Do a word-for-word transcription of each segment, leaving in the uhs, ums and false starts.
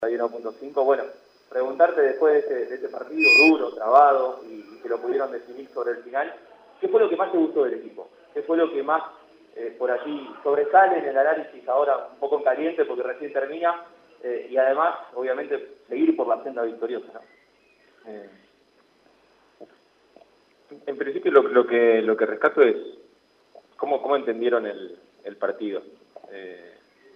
uno punto cinco. Bueno, preguntarte después de este, de este partido duro, trabado, y, y que lo pudieron definir sobre el final, ¿qué fue lo que más te gustó del equipo? ¿Qué fue lo que más eh, por allí sobresale en el análisis ahora un poco en caliente porque recién termina? Eh, y además, obviamente, seguir por la senda victoriosa, ¿no? Eh, en principio lo, lo que lo que rescato es cómo, cómo entendieron el, el partido. Eh,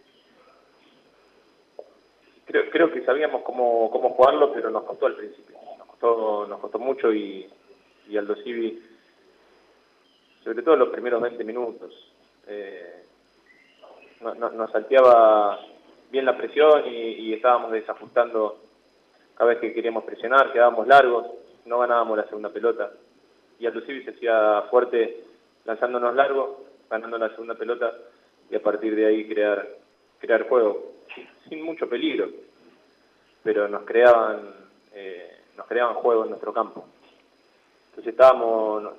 creo, creo que sabíamos cómo, cómo jugarlo, pero nos costó al principio. Nos costó, nos costó mucho y, y Aldo Civi, sobre todo los primeros veinte minutos, eh, no, no, nos salteaba bien la presión y, y estábamos desajustando cada vez que queríamos presionar, quedábamos largos, no ganábamos la segunda pelota. Y Aldo Civi se hacía fuerte lanzándonos largo, ganando la segunda pelota y a partir de ahí crear crear juego, sin, sin mucho peligro, pero nos creaban eh, nos creaban juego en nuestro campo. Entonces estábamos, no,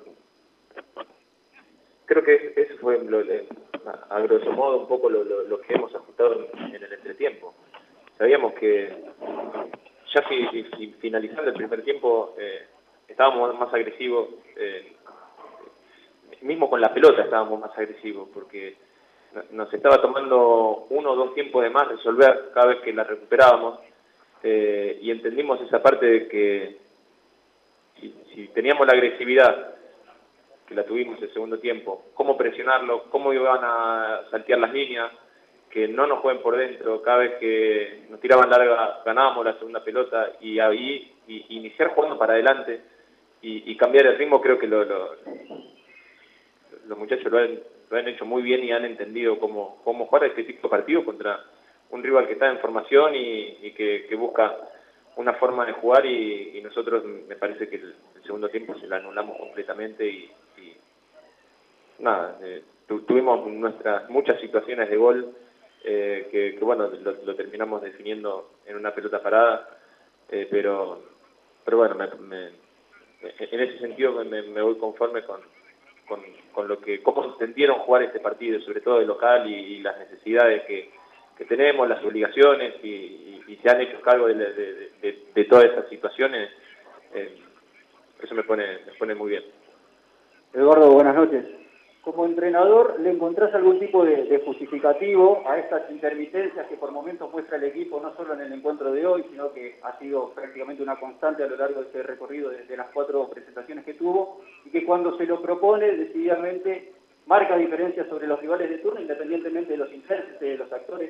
creo que eso fue lo, a grosso modo un poco lo, lo, lo que hemos ajustado en, en el entretiempo. Sabíamos que ya fi, fi, finalizando el primer tiempo eh, estábamos más agresivos, eh, mismo con la pelota estábamos más agresivos, porque nos estaba tomando uno o dos tiempos de más resolver cada vez que la recuperábamos, eh, y entendimos esa parte de que si, si teníamos la agresividad que la tuvimos el segundo tiempo, cómo presionarlo, cómo iban a saltear las líneas, que no nos jueguen por dentro, cada vez que nos tiraban larga ganábamos la segunda pelota y ahí y, iniciar jugando para adelante y, y cambiar el ritmo. Creo que lo, lo, los muchachos lo han, lo han hecho muy bien y han entendido cómo, cómo jugar este tipo de partido contra un rival que está en formación y, y que, que busca una forma de jugar y, y nosotros me parece que el, el segundo tiempo se la anulamos completamente y, y nada, eh, tu, tuvimos nuestras muchas situaciones de gol eh, que, que bueno, lo, lo terminamos definiendo en una pelota parada, eh, pero pero bueno, me, me, en ese sentido me, me voy conforme con, con, con lo que cómo entendieron jugar este partido, sobre todo de local y, y las necesidades que, que tenemos, las obligaciones y, y, y se han hecho cargo de, de, de, de todas esas situaciones. Eh, eso me pone, me pone muy bien. Eduardo, buenas noches. Como entrenador, ¿le encontrás algún tipo de, de justificativo a estas intermitencias que por momentos muestra el equipo, no solo en el encuentro de hoy, sino que ha sido prácticamente una constante a lo largo de este recorrido de, de las cuatro presentaciones que tuvo, y que cuando se lo propone decididamente marca diferencias sobre los rivales de turno, independientemente de los intérpretes, de los actores?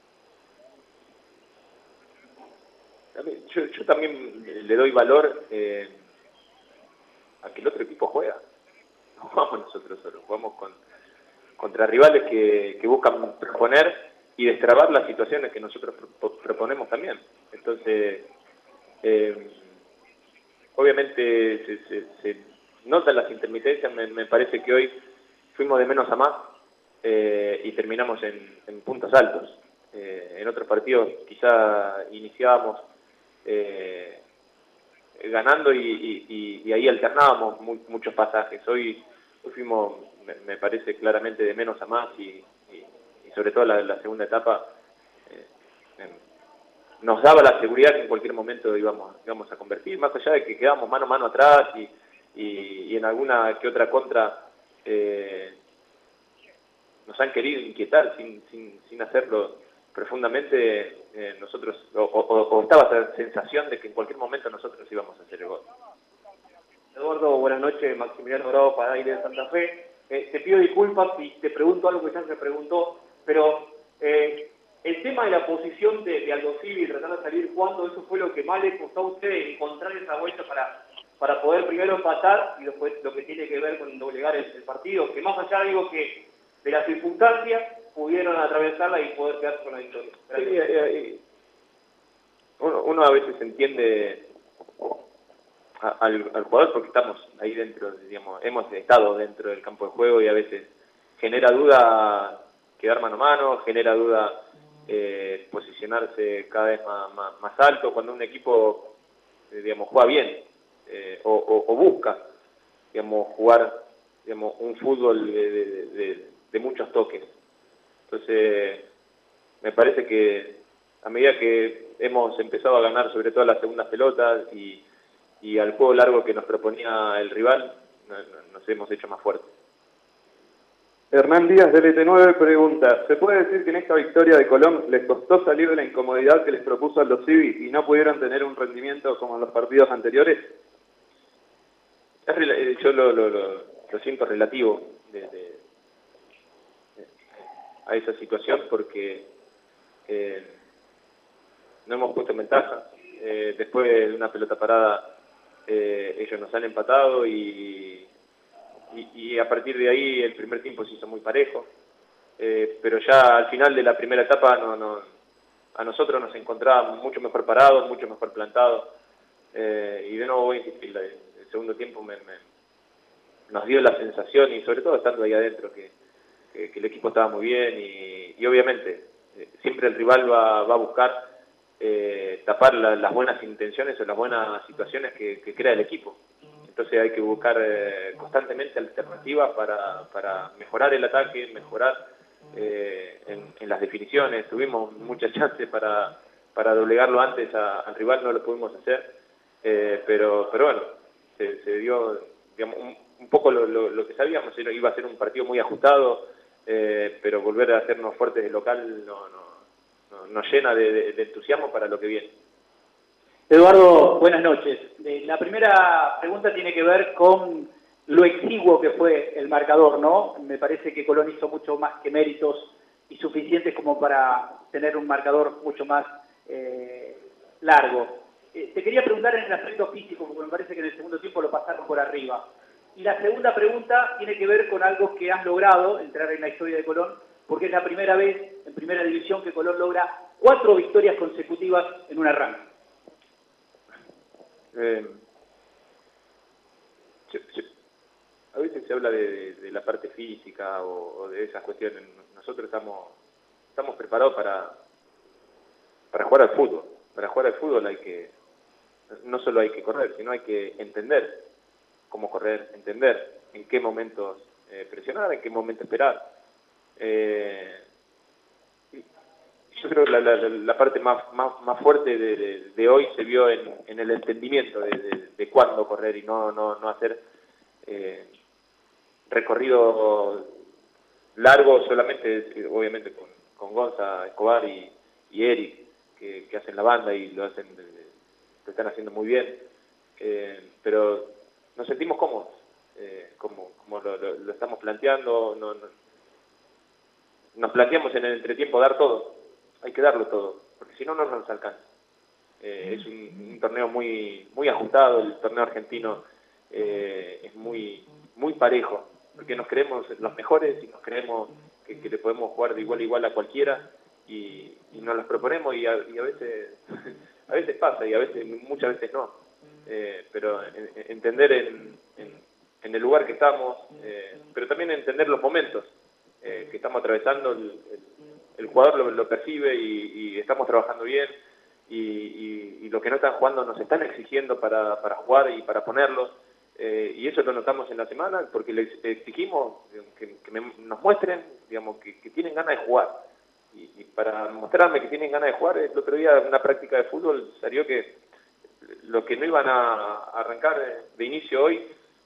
Yo, yo también le doy valor eh, a que el otro equipo juega. No jugamos nosotros solos, jugamos con, contra rivales que, que buscan proponer y destrabar las situaciones que nosotros pro, proponemos también. Entonces, eh, obviamente se, se, se notan las intermitencias. Me, me parece que hoy fuimos de menos a más eh, y terminamos en, en puntos altos. Eh, en otros partidos quizá iniciábamos eh, ganando y, y, y ahí alternábamos muy, muchos pasajes. Hoy, hoy fuimos, me, me parece claramente, de menos a más y, y, y sobre todo la, la segunda etapa eh, nos daba la seguridad que en cualquier momento íbamos, íbamos a convertir, más allá de que quedamos mano a mano atrás y, y, y en alguna que otra contra eh, nos han querido inquietar sin, sin, sin hacerlo profundamente. Eh, nosotros, o, o, o estaba esa sensación de que en cualquier momento nosotros íbamos a hacer el gol. Eduardo, buenas noches, Maximiliano Bravo para Aire de Santa Fe. Eh, te pido disculpas si te pregunto algo que ya se preguntó, pero eh, el tema de la posición de, de Aldo Civi, tratar de salir jugando, eso fue lo que más le costó a usted encontrar esa vuelta para, para poder primero empatar y después lo que tiene que ver con doblegar el, el partido, que más allá digo que de las circunstancias pudieron atravesarla y poder quedarse con la victoria. Sí, eh, uno, uno a veces entiende a, al, al jugador porque estamos ahí dentro, digamos, hemos estado dentro del campo de juego y a veces genera duda quedar mano a mano, genera duda eh, posicionarse cada vez más, más, más alto cuando un equipo, eh, digamos, juega bien eh, o, o, o busca, digamos, jugar, digamos, un fútbol de, de, de, de muchos toques. Entonces, me parece que a medida que hemos empezado a ganar sobre todo las segundas pelotas y, y al juego largo que nos proponía el rival, nos hemos hecho más fuertes. Hernán Díaz de L T nueve pregunta, ¿se puede decir que en esta victoria de Colón les costó salir de la incomodidad que les propuso Aldo Civi y no pudieron tener un rendimiento como en los partidos anteriores? Yo lo, lo, lo, lo siento relativo de, de, de, a esa situación porque eh, no hemos puesto en ventaja. Eh, después de una pelota parada eh, ellos nos han empatado y Y, y a partir de ahí el primer tiempo se hizo muy parejo, eh, pero ya al final de la primera etapa no, no, a nosotros nos encontrábamos mucho mejor parados, mucho mejor plantados, eh, y de nuevo voy a insistir, el, el segundo tiempo me, me, nos dio la sensación, y sobre todo estando ahí adentro, que, que, que el equipo estaba muy bien y, y obviamente eh, siempre el rival va, va a buscar eh, tapar la, las buenas intenciones o las buenas situaciones que, que crea el equipo. Entonces hay que buscar eh, constantemente alternativas para, para mejorar el ataque, mejorar eh, en, en las definiciones. Tuvimos muchas chances para, para doblegarlo antes a, al rival, no lo pudimos hacer, eh, pero, pero bueno, se, se dio digamos, un, un poco lo, lo, lo que sabíamos, iba a ser un partido muy ajustado, eh, pero volver a hacernos fuertes de local no, no, no, nos llena de, de, de entusiasmo para lo que viene. Eduardo, buenas noches. Eh, la primera pregunta tiene que ver con lo exiguo que fue el marcador, ¿no? Me parece que Colón hizo mucho más que méritos y suficientes como para tener un marcador mucho más eh, largo. Eh, te quería preguntar en el aspecto físico, porque me parece que en el segundo tiempo lo pasaron por arriba. Y la segunda pregunta tiene que ver con algo que has logrado, entrar en la historia de Colón, porque es la primera vez en Primera División que Colón logra cuatro victorias consecutivas en un arranque. Eh, yo, yo, a veces se habla de, de, de la parte física o, o de esas cuestiones. Nosotros estamos estamos preparados para para jugar al fútbol. Para jugar al fútbol hay que no solo hay que correr, sino hay que entender cómo correr, entender en qué momentos eh, presionar, en qué momento esperar. Eh, Yo creo que la, la, la parte más, más, más fuerte de, de, de hoy se vio en, en el entendimiento de, de, de cuándo correr y no, no, no hacer eh, recorrido largo solamente, obviamente con, con Gonza, Escobar y, y Eric, que, que hacen la banda y lo hacen, lo están haciendo muy bien, eh, pero nos sentimos cómodos, eh, como, como lo, lo, lo estamos planteando, no, no, nos planteamos en el entretiempo dar todo. Hay que darlo todo, porque si no, no nos alcanza. Eh, es un, un torneo muy muy ajustado, el torneo argentino eh, es muy muy parejo, porque nos creemos los mejores y nos creemos que, que le podemos jugar de igual a igual a cualquiera y, y nos los proponemos y a, y a veces a veces pasa y a veces muchas veces no. Eh, pero en, en entender en, en, en el lugar que estamos, eh, pero también entender los momentos eh, que estamos atravesando. El, el, el jugador lo, lo percibe y, y estamos trabajando bien y, y, y los que no están jugando nos están exigiendo para, para jugar y para ponerlos eh, y eso lo notamos en la semana porque les exigimos que, que me, nos muestren digamos que, que tienen ganas de jugar y, y para mostrarme que tienen ganas de jugar, el otro día en una práctica de fútbol salió que los que no iban a arrancar de inicio hoy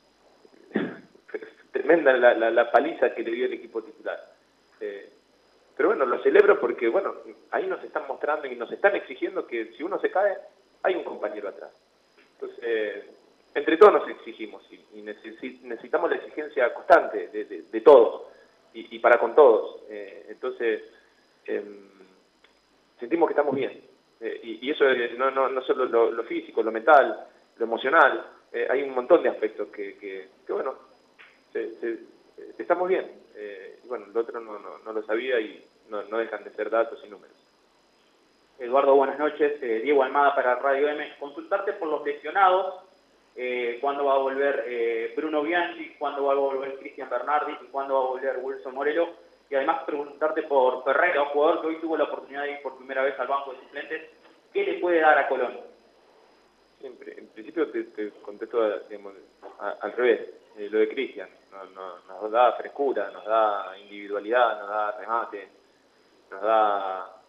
tremenda la, la, la paliza que le dio el equipo titular. eh, Pero bueno, lo celebro porque, bueno, ahí nos están mostrando y nos están exigiendo que si uno se cae, hay un compañero atrás. Entonces, eh, entre todos nos exigimos y, y necesitamos la exigencia constante de, de, de todos y, y para con todos. Eh, entonces, eh, sentimos que estamos bien. Eh, y, y eso es no, no, no solo lo, lo físico, lo mental, lo emocional. Eh, hay un montón de aspectos que, que, que bueno, se, se, estamos bien. Eh, y bueno, el otro no, no, no lo sabía y no, no dejan de ser datos y números. Eduardo, buenas noches. Eh, Diego Almada para Radio M. Consultarte por los lesionados, eh, cuándo va a volver eh, Bruno Bianchi, cuándo va a volver Cristian Bernardi y cuándo va a volver Wilson Morelo. Y además preguntarte por Ferreira, un jugador que hoy tuvo la oportunidad de ir por primera vez al banco de suplentes. ¿Qué le puede dar a Colón? Siempre, en principio te, te contesto digamos, a, al revés. Eh, lo de Cristian, no, no, nos da frescura, nos da individualidad, nos da remate, nos da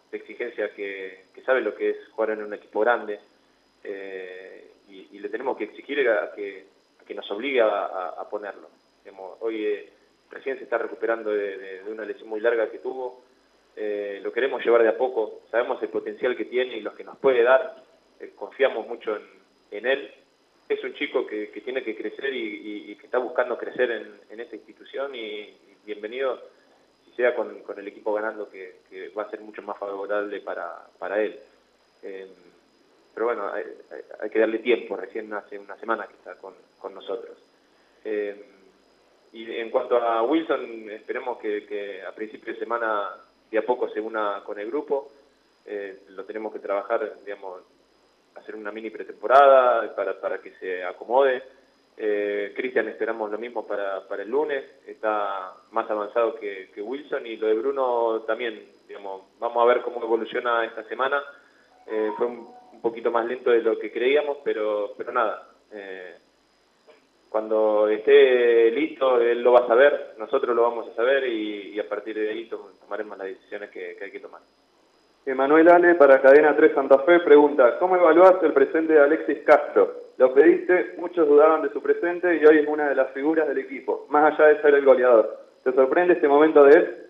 de exigencia que, que sabe lo que es jugar en un equipo grande, eh, y, y le tenemos que exigir a que, a que nos obligue a, a, a ponerlo. Digamos, hoy eh, recién se está recuperando de, de, de una lesión muy larga que tuvo, eh, lo queremos llevar de a poco, sabemos el potencial que tiene y lo que nos puede dar, eh, confiamos mucho en, en él. Es un chico que, que tiene que crecer y, y, y que está buscando crecer en, en esta institución, y, y bienvenido si sea con, con el equipo ganando, que, que va a ser mucho más favorable para, para él. Eh, pero bueno, hay, hay, hay que darle tiempo, recién hace una semana que está con, con nosotros. Eh, y en cuanto a Wilson, esperemos que, que a principio de semana de a poco se una con el grupo, eh, lo tenemos que trabajar, digamos, hacer una mini pretemporada para, para que se acomode. Eh, Cristian esperamos lo mismo para, para el lunes, está más avanzado que, que Wilson, y lo de Bruno también, digamos, vamos a ver cómo evoluciona esta semana. Eh, fue un, un poquito más lento de lo que creíamos, pero, pero nada, eh, cuando esté listo él lo va a saber, nosotros lo vamos a saber, y, y a partir de ahí tomaremos las decisiones que, que hay que tomar. Emanuel Ale, para Cadena tres Santa Fe, pregunta: ¿cómo evaluás el presente de Alexis Castro? Lo pediste, muchos dudaban de su presente y hoy es una de las figuras del equipo, más allá de ser el goleador. ¿Te sorprende este momento de él?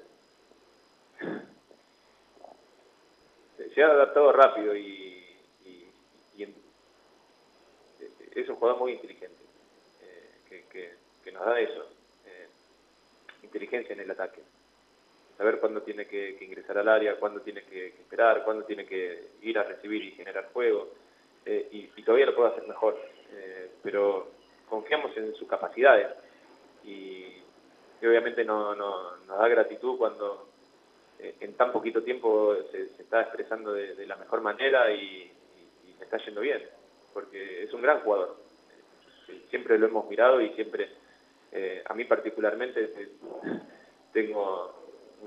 Se ha adaptado rápido y, y, y en, es un jugador muy inteligente, eh, que, que, que nos da eso, eh, inteligencia en el ataque. Saber cuándo tiene que, que ingresar al área, cuándo tiene que, que esperar, cuándo tiene que ir a recibir y generar juego, eh, y, y todavía lo puede hacer mejor, eh, pero confiamos en sus capacidades, y, y obviamente no, no, nos da gratitud cuando eh, en tan poquito tiempo se, se está expresando de, de la mejor manera, y, y, y le está yendo bien, porque es un gran jugador. Eh, siempre lo hemos mirado, y siempre, eh, a mí particularmente, eh, tengo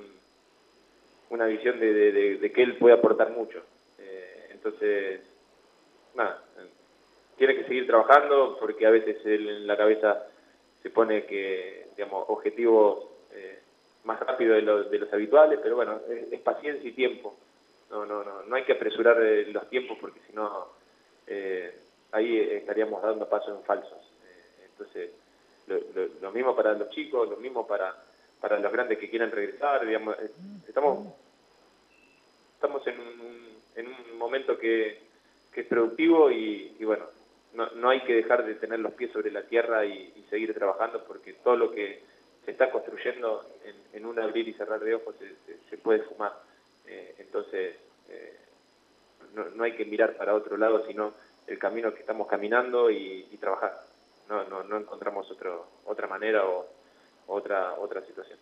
una visión de, de, de, de que él puede aportar mucho. Eh, entonces, nada, tiene que seguir trabajando, porque a veces él en la cabeza se pone que, digamos, objetivos eh, más rápido de, lo, de los habituales, pero bueno, es, es paciencia y tiempo. No, no, no, no hay que apresurar eh, los tiempos, porque si no, eh, ahí estaríamos dando pasos en falsos. Eh, entonces, lo, lo, lo mismo para los chicos, lo mismo para para los grandes que quieran regresar, digamos, estamos estamos en un, en un momento que, que es productivo, y, y bueno, no, no hay que dejar de tener los pies sobre la tierra y, y seguir trabajando, porque todo lo que se está construyendo en, en un abrir y cerrar de ojos se, se, se puede fumar. Eh, entonces, eh, no, no hay que mirar para otro lado, sino el camino que estamos caminando, y, y trabajar. No, no, no encontramos otro, otra manera o otra otra situación.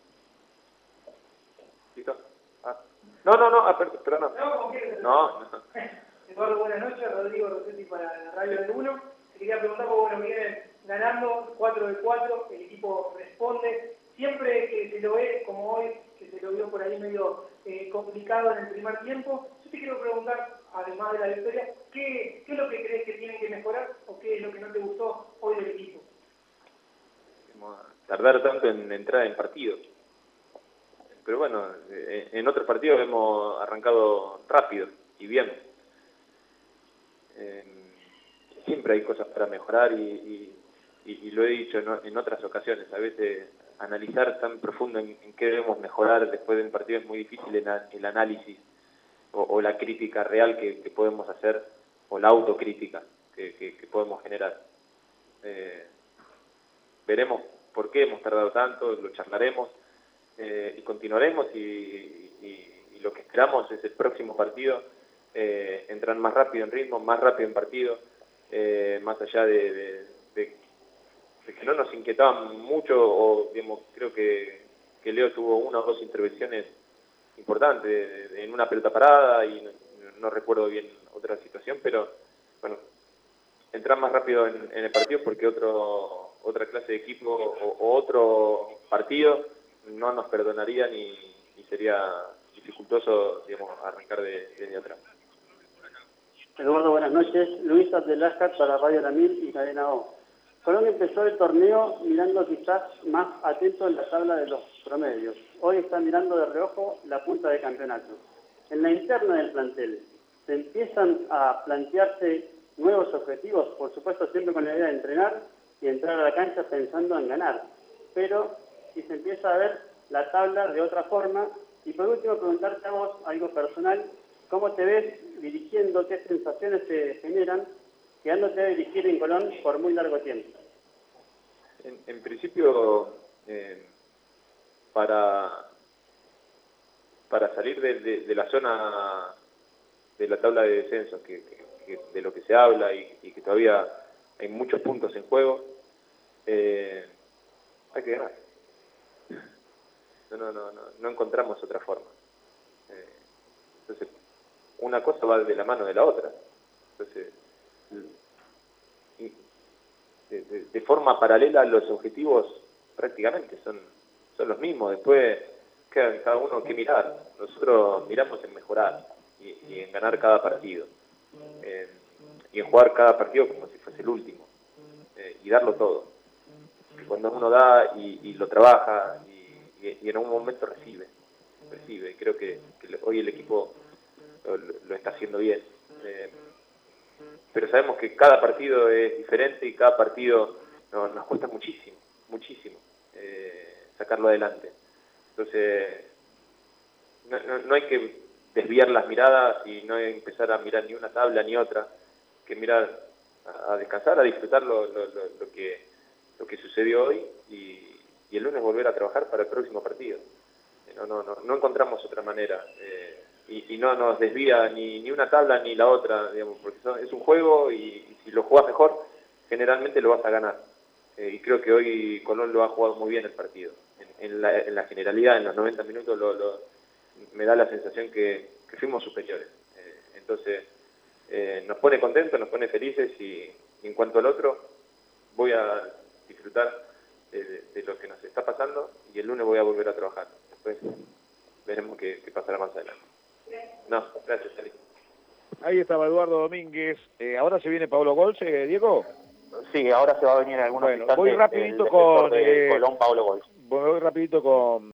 ¿Listo? Ah. No, no, no, ah, perdón, perdón. No, no, no. Eduardo, buenas noches. Rodrigo Rossetti para la Radio del uno. Te quería preguntar, porque bueno, vienen ganando cuatro de cuatro, el equipo responde. Siempre que se lo ve, como hoy, que se lo vio por ahí medio eh, complicado en el primer tiempo, yo te quiero preguntar, además de la victoria, ¿qué, qué es lo que crees que tienen que mejorar, o qué es lo que no te gustó hoy del equipo? Tardar tanto en entrar en partido. Pero bueno, en otros partidos hemos arrancado rápido y bien. Eh, siempre hay cosas para mejorar, y, y, y lo he dicho en, en otras ocasiones. A veces analizar tan profundo en, en qué debemos mejorar después de un partido es muy difícil, en el análisis o, o la crítica real que, que podemos hacer, o la autocrítica que, que, que podemos generar. Eh, veremos por qué hemos tardado tanto, lo charlaremos, eh, y continuaremos, y, y, y lo que esperamos es el próximo partido, eh, entrar más rápido en ritmo, más rápido en partido, eh, más allá de, de, de, de que no nos inquietaban mucho, o digamos, creo que, que Leo tuvo una o dos intervenciones importantes de, de, en una pelota parada, y no, no recuerdo bien otra situación, pero bueno, entrar más rápido en, en el partido, porque otro otra clase de equipo o, o otro partido no nos perdonarían, y, y sería dificultoso, digamos, arrancar de, de atrás. Eduardo, buenas noches. Luis Abdeláscar para Radio La Mil y Cadena O. Colón empezó el torneo mirando quizás más atento en la tabla de los promedios. Hoy está mirando de reojo la punta de campeonato. En la interna del plantel, ¿se empiezan a plantearse nuevos objetivos? Por supuesto, siempre con la idea de entrenar y entrar a la cancha pensando en ganar. Pero si se empieza a ver la tabla de otra forma. Y por último, preguntarte a vos algo personal. ¿Cómo te ves dirigiendo? ¿Qué sensaciones te generan quedándote a dirigir en Colón por muy largo tiempo? En, en principio, eh, para, para salir de, de, de la zona de la tabla de descensos, que, que, que de lo que se habla y, y que todavía hay muchos puntos en juego, eh, hay que ganar. No, no, no, no, no encontramos otra forma. Eh, entonces, una cosa va de la mano de la otra. Entonces, y de, de, de forma paralela los objetivos prácticamente son, son los mismos. Después queda cada uno que mirar. Nosotros miramos en mejorar y, y en ganar cada partido. Eh, y en jugar cada partido como si fuese el último. Eh, y darlo todo. Que cuando uno da y, y lo trabaja y y en un momento recibe, recibe. Creo que, que hoy el equipo lo, lo está haciendo bien. Eh, pero sabemos que cada partido es diferente y cada partido no, nos cuesta muchísimo, muchísimo eh, sacarlo adelante. Entonces, no, no, no hay que desviar las miradas y no hay que empezar a mirar ni una tabla ni otra, que mirar a, a descansar, a disfrutar lo, lo, lo, lo, que, lo que sucedió hoy y y el lunes volver a trabajar para el próximo partido. No, no, no, no encontramos otra manera eh, y, y no nos desvía ni, ni una tabla ni la otra, digamos, porque son, es un juego y, y si lo jugás mejor, generalmente lo vas a ganar. Eh, y creo que hoy Colón lo ha jugado muy bien el partido. En, en, la, en la generalidad, en los noventa minutos, lo, lo, me da la sensación que, que fuimos superiores. Eh, entonces, eh, nos pone contentos, nos pone felices y, y en cuanto al otro, voy a disfrutar De, de, de lo que nos está pasando y el lunes voy a volver a trabajar. Después veremos qué, qué pasará más adelante. No, gracias, Ari. Ahí estaba Eduardo Domínguez. Eh, ¿Ahora se viene Pablo Golz, eh, Diego? Sí, ahora se va a venir en algunos bueno, instantes voy rapidito el con de eh, Colón, Pablo Golz. Voy rapidito con